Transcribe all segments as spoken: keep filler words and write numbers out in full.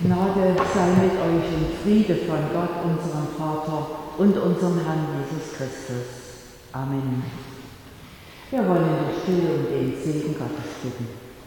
Gnade sei mit euch und Friede von Gott, unserem Vater und unserem Herrn Jesus Christus. Amen. Wir wollen in der Stille um den Segen Gottes bitten.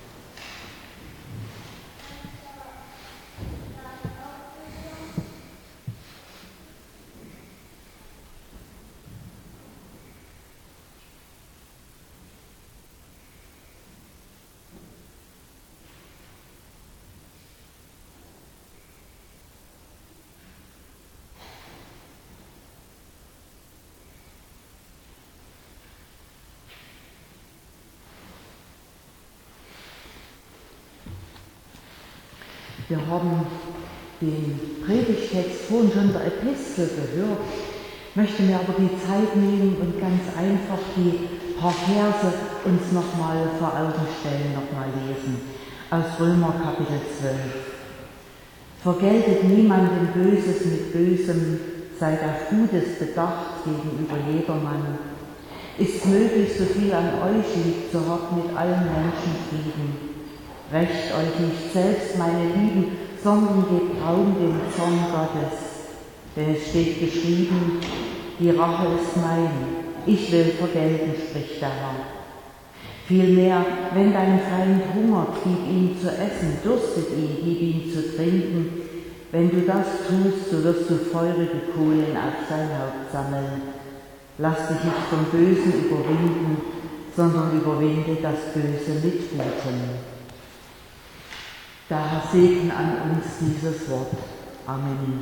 Wir haben den Predigtext vorhin schon der Epistel gehört, möchte mir aber die Zeit nehmen und ganz einfach die paar Verse uns nochmal vor Augen stellen, nochmal lesen. Aus Römer Kapitel zwölf. Vergeltet niemandem Böses mit Bösem, seid auf Gutes bedacht gegenüber jedermann. Ist möglich, so viel an euch liegt, so habt mit allen Menschen Frieden. Rächt euch nicht selbst, meine Lieben, sondern gebt Raum dem Zorn Gottes. Denn es steht geschrieben, die Rache ist mein, ich will vergelten, spricht der Herr. Vielmehr, wenn dein Feind hungert, gib ihm zu essen, dürstet ihn, gib ihm zu trinken. Wenn du das tust, so wirst du feurige Kohlen auf sein Haupt sammeln. Lass dich nicht vom Bösen überwinden, sondern überwinde das Böse mit Gutem. Daher segne an uns dieses Wort. Amen.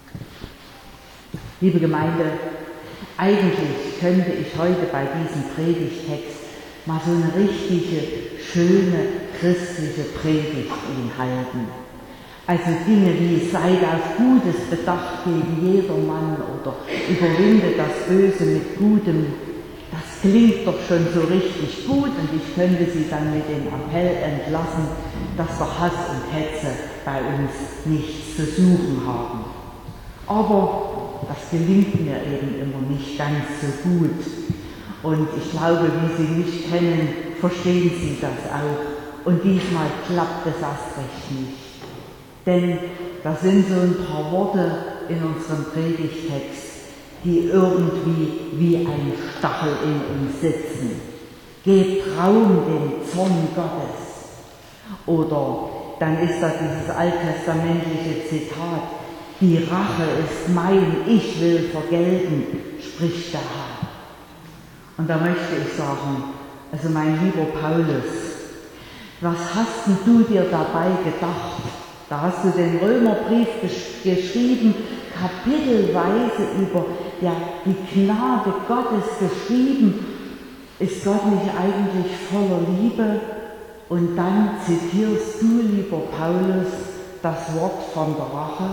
Liebe Gemeinde, eigentlich könnte ich heute bei diesem Predigtext mal so eine richtige, schöne, christliche Predigt Ihnen halten. Also Dinge wie seid auf Gutes bedacht gegen jedermann oder überwinde das Böse mit Gutem. Das klingt doch schon so richtig gut und ich könnte Sie dann mit dem Appell entlassen, dass der Hass und Hetze bei uns nichts zu suchen haben. Aber das gelingt mir eben immer nicht ganz so gut. Und ich glaube, wie Sie mich kennen, verstehen Sie das auch. Und diesmal klappt es erst recht nicht. Denn da sind so ein paar Worte in unserem Predigtext, die irgendwie wie ein Stachel in uns sitzen. Gebt Raum dem Zorn Gottes. Oder dann ist da dieses alttestamentliche Zitat, die Rache ist mein, ich will vergelten, spricht der Herr. Und da möchte ich sagen, also mein lieber Paulus, was hast denn du dir dabei gedacht? Da hast du den Römerbrief gesch- geschrieben, kapitelweise über ja, die Gnade Gottes geschrieben. Ist Gott nicht eigentlich voller Liebe? Und dann zitierst du, lieber Paulus, das Wort von der Rache.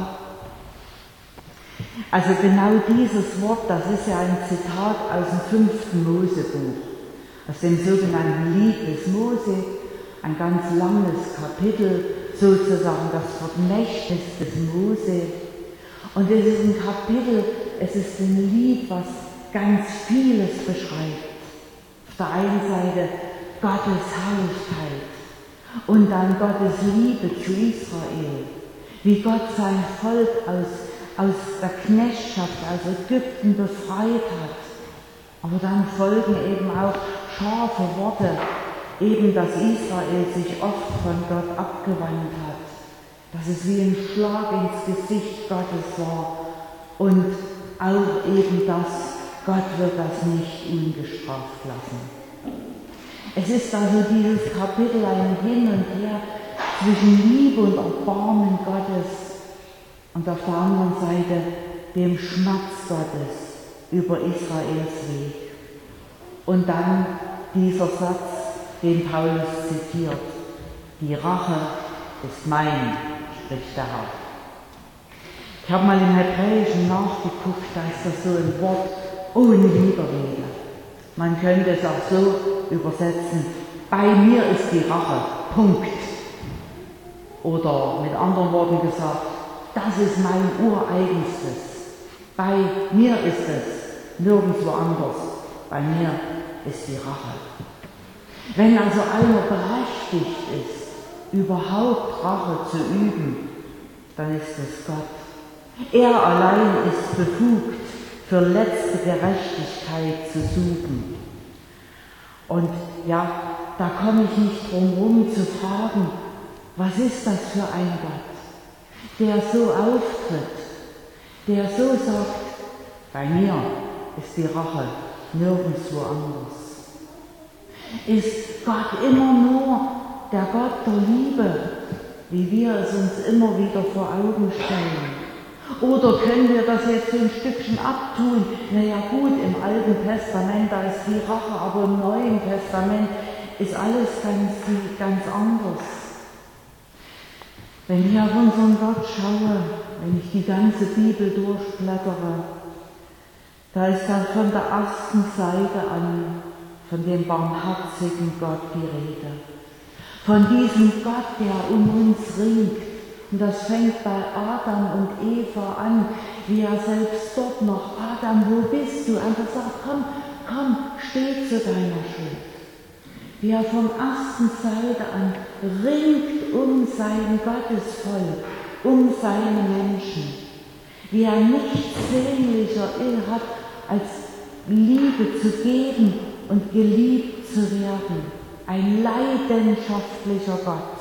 Also genau dieses Wort, das ist ja ein Zitat aus dem fünften Mosebuch, aus dem sogenannten Lied des Mose, ein ganz langes Kapitel, sozusagen das Vermächtnis des Mose. Und es ist ein Kapitel, es ist ein Lied, was ganz vieles beschreibt. Auf der einen Seite Gottes Herrlichkeit und dann Gottes Liebe zu Israel, wie Gott sein Volk aus, aus der Knechtschaft, aus Ägypten befreit hat. Aber dann folgen eben auch scharfe Worte, eben dass Israel sich oft von Gott abgewandt hat, dass es wie ein Schlag ins Gesicht Gottes war und auch eben das, Gott wird das nicht ungestraft lassen. Es ist also dieses Kapitel ein Hin und Her zwischen Liebe und Erbarmen Gottes und auf der anderen Seite dem Schmerz Gottes über Israels Weg. Und dann dieser Satz, den Paulus zitiert, die Rache ist mein, spricht der Herr. Ich habe mal im Hebräischen nachgeguckt, da ist das so ein Wort ohne Widerrede. Man könnte es auch so übersetzen, bei mir ist die Rache, Punkt. Oder mit anderen Worten gesagt, das ist mein Ureigenstes. Bei mir ist es, nirgendwo anders. Bei mir ist die Rache. Wenn also einer berechtigt ist, überhaupt Rache zu üben, dann ist es Gott. Er allein ist befugt, für letzte Gerechtigkeit zu suchen. Und ja, da komme ich nicht drum herum zu fragen, was ist das für ein Gott, der so auftritt, der so sagt, bei mir ist die Rache nirgendwo anders. Ist Gott immer nur der Gott der Liebe, wie wir es uns immer wieder vor Augen stellen? Oder können wir das jetzt so ein Stückchen abtun? Naja gut, im Alten Testament, da ist die Rache, aber im Neuen Testament ist alles ganz, ganz anders. Wenn ich auf unseren Gott schaue, wenn ich die ganze Bibel durchblättere, da ist dann von der ersten Seite an von dem barmherzigen Gott die Rede. Von diesem Gott, der um uns ringt. Und das fängt bei Adam und Eva an, wie er selbst dort noch, Adam, wo bist du? Einfach sagt, komm, komm, steh zu deiner Schuld. Wie er von ersten Seite an ringt um sein Gottesvolk, um seine Menschen. Wie er nichts sehnlicher hat, als Liebe zu geben und geliebt zu werden. Ein leidenschaftlicher Gott.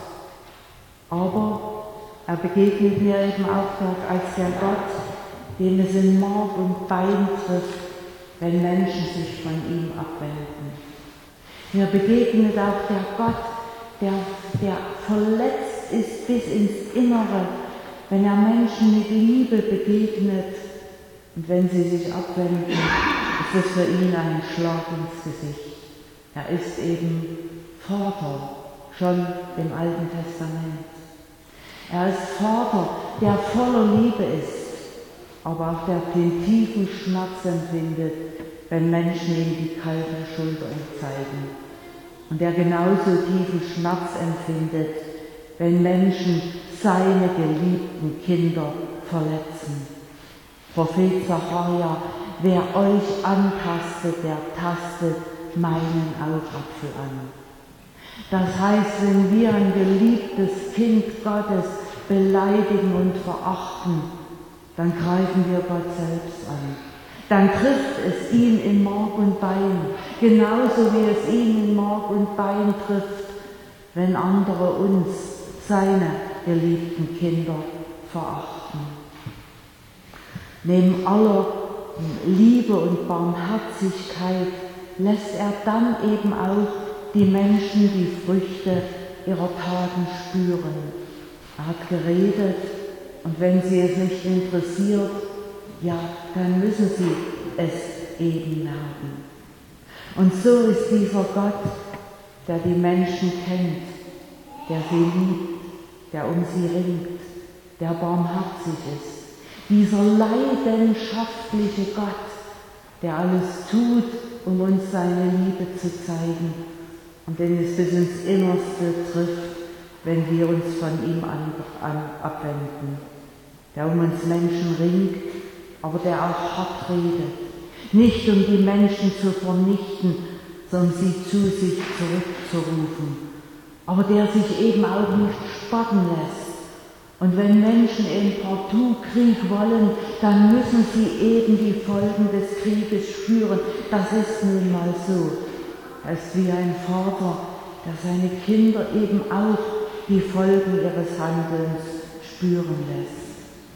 Aber er begegnet mir eben auch als der Gott, dem es in Mark und Bein trifft, wenn Menschen sich von ihm abwenden. Mir begegnet auch der Gott, der, der verletzt ist bis ins Innere, wenn er Menschen mit Liebe begegnet. Und wenn sie sich abwenden, ist es für ihn ein Schlag ins Gesicht. Er ist eben Vater, schon im Alten Testament. Er ist Vater, der voller Liebe ist, aber auch der den tiefen Schmerz empfindet, wenn Menschen ihm die kalte Schulter zeigen. Und der genauso tiefen Schmerz empfindet, wenn Menschen seine geliebten Kinder verletzen. Prophet Sacharja, wer euch antastet, der tastet meinen Augapfel an. Das heißt, wenn wir ein geliebtes Kind Gottes beleidigen und verachten, dann greifen wir Gott selbst an. Dann trifft es ihn in Mark und Bein, genauso wie es ihn in Mark und Bein trifft, wenn andere uns, seine geliebten Kinder, verachten. Neben aller Liebe und Barmherzigkeit lässt er dann eben auch die Menschen die Früchte ihrer Taten spüren. Er hat geredet und wenn sie es nicht interessiert, ja, dann müssen sie es eben merken. Und so ist dieser Gott, der die Menschen kennt, der sie liebt, der um sie ringt, der barmherzig ist. Dieser leidenschaftliche Gott, der alles tut, um uns seine Liebe zu zeigen und den es bis ins Innerste trifft, wenn wir uns von ihm an, an, abwenden. Der um uns Menschen ringt, aber der auch hart redet. Nicht um die Menschen zu vernichten, sondern sie zu sich zurückzurufen. Aber der sich eben auch nicht spotten lässt. Und wenn Menschen in partout Krieg wollen, dann müssen sie eben die Folgen des Krieges spüren. Das ist nun mal so. Er ist wie ein Vater, der seine Kinder eben auch die Folgen ihres Handelns spüren lässt.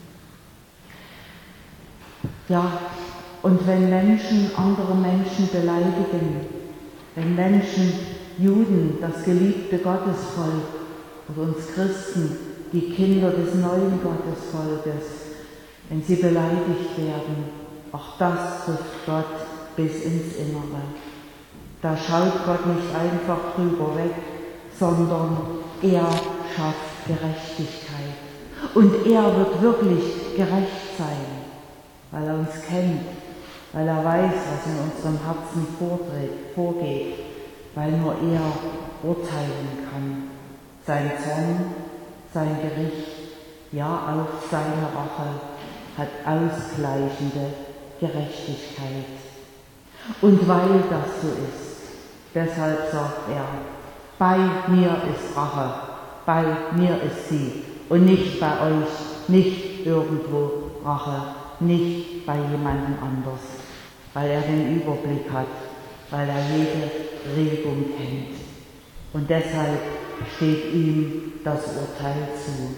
Ja, und wenn Menschen andere Menschen beleidigen, wenn Menschen, Juden, das geliebte Gottesvolk und uns Christen, die Kinder des neuen Gottesvolkes, wenn sie beleidigt werden, auch das trifft Gott bis ins Innere. Da schaut Gott nicht einfach drüber weg, sondern er schafft Gerechtigkeit. Und er wird wirklich gerecht sein, weil er uns kennt, weil er weiß, was in unserem Herzen vorgeht, weil nur er urteilen kann. Sein Zorn, sein Gericht, ja auch seine Rache hat ausgleichende Gerechtigkeit. Und weil das so ist, deshalb sagt er, bei mir ist Rache, bei mir ist sie und nicht bei euch, nicht irgendwo Rache, nicht bei jemandem anders, weil er den Überblick hat, weil er jede Regung kennt. Und deshalb steht ihm das Urteil zu.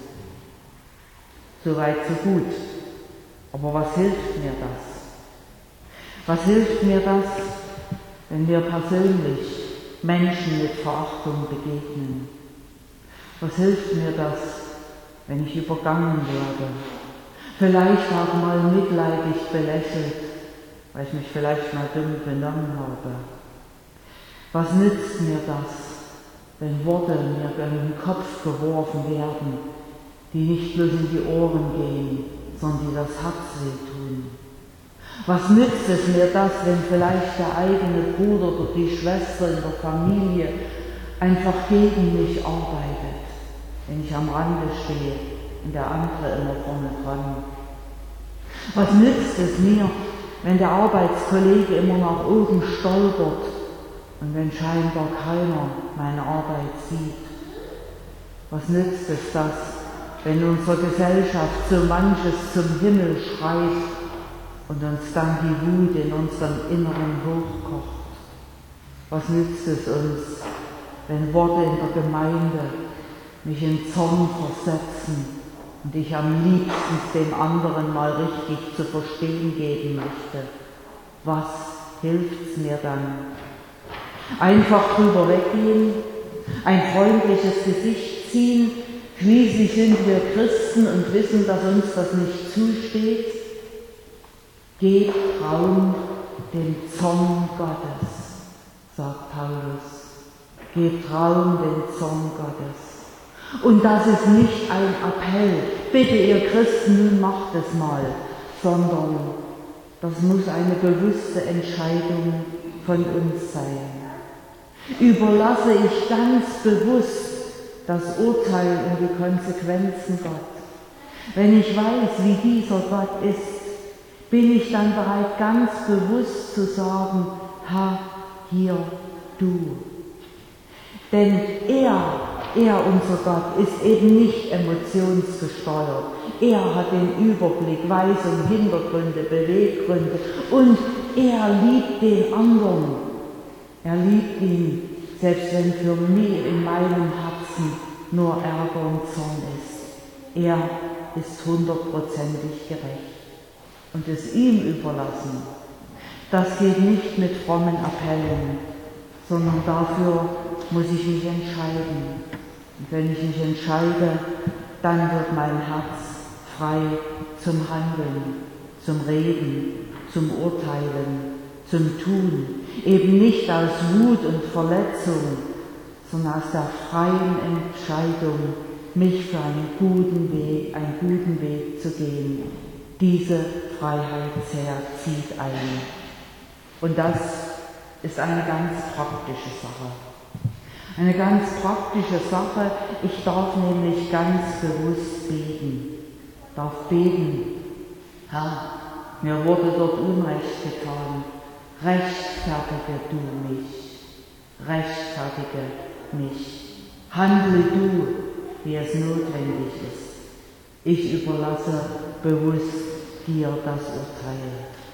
Soweit, so gut. Aber was hilft mir das? Was hilft mir das, wenn wir persönlich Menschen mit Verachtung begegnen? Was hilft mir das, wenn ich übergangen werde? Vielleicht auch mal mitleidig belächelt, weil ich mich vielleicht mal dumm benommen habe. Was nützt mir das, wenn Worte mir in den Kopf geworfen werden, die nicht bloß in die Ohren gehen, sondern die das Herz wehtun? Was nützt es mir das, wenn vielleicht der eigene Bruder oder die Schwester in der Familie einfach gegen mich arbeitet, wenn ich am Rande stehe und der andere immer vorne dran? Was nützt es mir, wenn der Arbeitskollege immer nach oben stolpert und wenn scheinbar keiner meine Arbeit sieht? Was nützt es das, wenn unsere Gesellschaft so manches zum Himmel schreit und uns dann die Wut in unserem Inneren hochkocht? Was nützt es uns, wenn Worte in der Gemeinde mich in Zorn versetzen und ich am liebsten dem anderen mal richtig zu verstehen geben möchte? Was hilft's mir dann? Einfach drüber weggehen, ein freundliches Gesicht ziehen, schließlich sind wir Christen und wissen, dass uns das nicht zusteht. Gebt Raum dem Zorn Gottes, sagt Paulus. Gebt Raum dem Zorn Gottes. Und das ist nicht ein Appell, bitte ihr Christen, nun macht es mal, sondern das muss eine bewusste Entscheidung von uns sein. Überlasse ich ganz bewusst das Urteil und die Konsequenzen Gott. Wenn ich weiß, wie dieser Gott ist, bin ich dann bereit, ganz bewusst zu sagen, ha, hier, du. Denn er, er, unser Gott, ist eben nicht emotionsgesteuert. Er hat den Überblick, weiß um Hintergründe, Beweggründe und er liebt den anderen. Er liebt ihn, selbst wenn für mich in meinem Herzen nur Ärger und Zorn ist. Er ist hundertprozentig gerecht und es ihm überlassen. Das geht nicht mit frommen Appellen, sondern dafür muss ich mich entscheiden. Und wenn ich mich entscheide, dann wird mein Herz frei zum Handeln, zum Reden, zum Urteilen, zum Tun, eben nicht aus Wut und Verletzung, sondern aus der freien Entscheidung, mich für einen guten Weg, einen guten Weg zu gehen. Diese Freiheit zieht ein. Und das ist eine ganz praktische Sache. Eine ganz praktische Sache, ich darf nämlich ganz bewusst beten. Ich darf beten, Herr, mir wurde dort Unrecht getan. Rechtfertige du mich, rechtfertige mich, handle du, wie es notwendig ist. Ich überlasse bewusst dir das Urteil.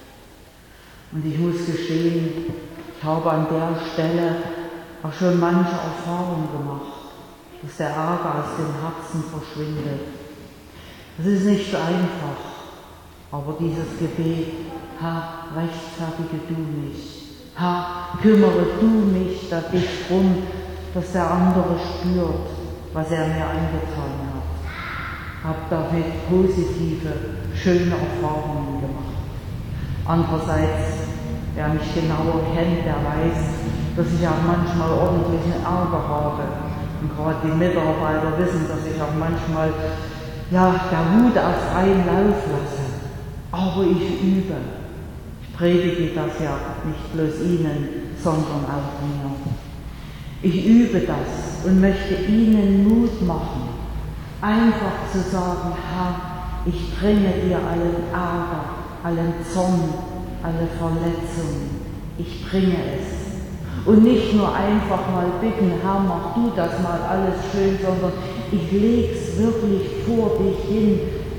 Und ich muss gestehen, ich habe an der Stelle auch schon manche Erfahrung gemacht, dass der Ärger aus dem Herzen verschwindet. Es ist nicht so einfach, aber dieses Gebet, Herr, rechtfertige du mich. Herr, kümmere du mich da dich drum, dass der andere spürt, was er mir angetan hat. Hab damit positive, schöne Erfahrungen gemacht. Andererseits, wer mich genauer kennt, der weiß, dass ich auch manchmal ordentlichen Ärger habe. Und gerade die Mitarbeiter wissen, dass ich auch manchmal ja, der Wut auf freien Lauf lasse. Aber ich übe. Ich predige das ja nicht bloß Ihnen, sondern auch mir. Ich übe das und möchte Ihnen Mut machen, einfach zu sagen, Herr, ich bringe dir allen Ärger, allen Zorn, alle Verletzungen. Ich bringe es. Und nicht nur einfach mal bitten, Herr, mach du das mal alles schön, sondern ich leg's wirklich vor dich hin,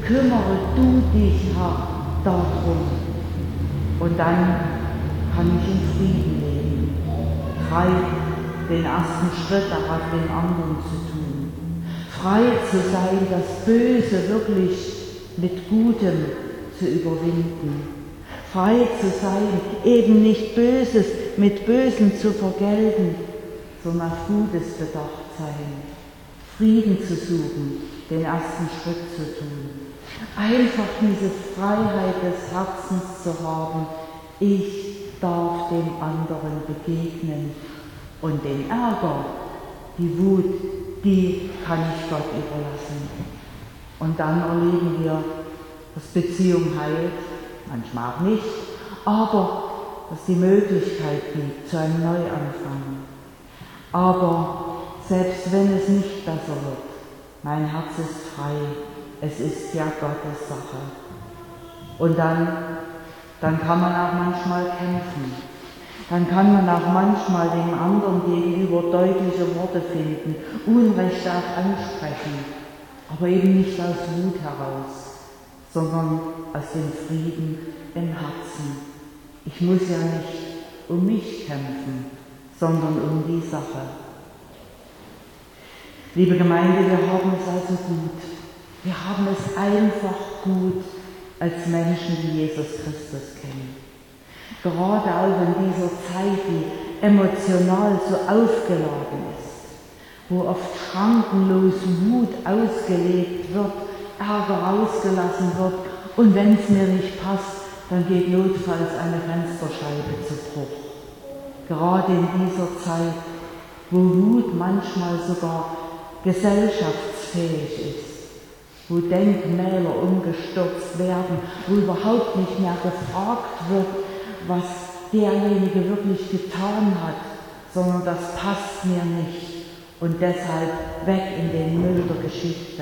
kümmere du dich, Herr, darum. Und dann kann ich in Frieden leben, frei den ersten Schritt darauf den anderen zu tun, frei zu sein, das Böse wirklich mit Gutem zu überwinden, frei zu sein, eben nicht Böses mit Bösem zu vergelten, sondern auf Gutes bedacht sein, Frieden zu suchen, den ersten Schritt zu tun, einfach diese Freiheit des Herzens zu haben, ich darf dem anderen begegnen und den Ärger, die Wut, die kann ich Gott überlassen. Und dann erleben wir, dass Beziehung heilt, manchmal auch nicht, aber dass die Möglichkeit gibt zu einem Neuanfang. Aber selbst wenn es nicht besser wird, mein Herz ist frei, es ist ja Gottes Sache. Und dann, dann kann man auch manchmal kämpfen. Dann kann man auch manchmal dem anderen gegenüber deutliche Worte finden, Unrecht auch ansprechen, aber eben nicht aus Wut heraus, sondern aus dem Frieden im Herzen. Ich muss ja nicht um mich kämpfen, sondern um die Sache. Liebe Gemeinde, wir haben es also gut. Wir haben es einfach gut als Menschen, die Jesus Christus kennen. Gerade auch in dieser Zeit, die emotional so aufgeladen ist, wo oft schrankenlos Wut ausgelebt wird, Ärger ausgelassen wird und wenn es mir nicht passt, dann geht notfalls eine Fensterscheibe zu Bruch. Gerade in dieser Zeit, wo Wut manchmal sogar gesellschaftsfähig ist, wo Denkmäler umgestürzt werden, wo überhaupt nicht mehr gefragt wird, was derjenige wirklich getan hat, sondern das passt mir nicht und deshalb weg in den Müll der Geschichte.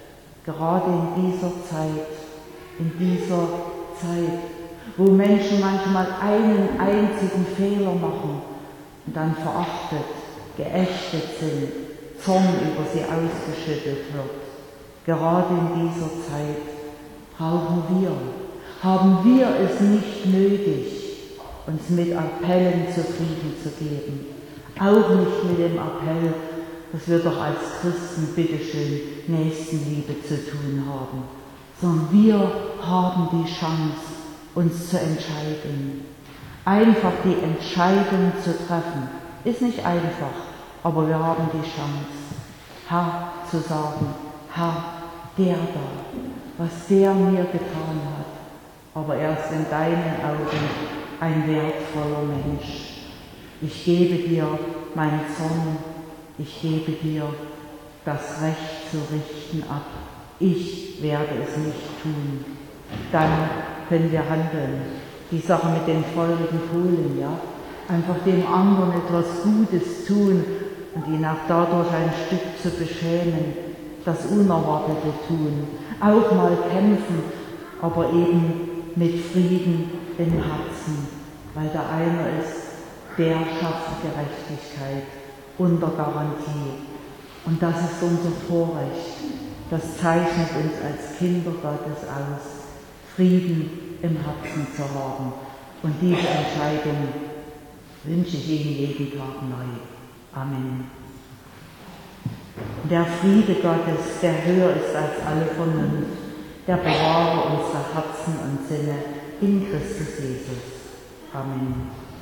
Gerade in dieser Zeit, in dieser Zeit, wo Menschen manchmal einen einzigen Fehler machen und dann verachtet, geächtet sind, Zorn über sie ausgeschüttet wird. Gerade in dieser Zeit brauchen wir, haben wir es nicht nötig, uns mit Appellen zufrieden zu geben. Auch nicht mit dem Appell, dass wir doch als Christen bitteschön Nächstenliebe zu tun haben, sondern wir haben die Chance, uns zu entscheiden. Einfach die Entscheidung zu treffen, ist nicht einfach, aber wir haben die Chance, Herr zu sagen, Herr, der da, was der mir getan hat, aber er ist in deinen Augen ein wertvoller Mensch. Ich gebe dir meinen Zorn, ich gebe dir das Recht zu richten ab. Ich werde es nicht tun. Dann können wir handeln. Die Sache mit den feurigen Kohlen, ja, einfach dem anderen etwas Gutes tun und ihn auch dadurch ein Stück zu beschämen, das Unerwartete tun, auch mal kämpfen, aber eben mit Frieden im Herzen, weil der eine ist, der schafft Gerechtigkeit unter Garantie. Und das ist unser Vorrecht. Das zeichnet uns als Kinder Gottes aus, Frieden im Herzen zu haben. Und diese Entscheidung wünsche ich Ihnen jeden Tag neu. Amen. Der Friede Gottes, der höher ist als alle Vernunft, der bewahre unsere Herzen und Sinne in Christus Jesus. Amen.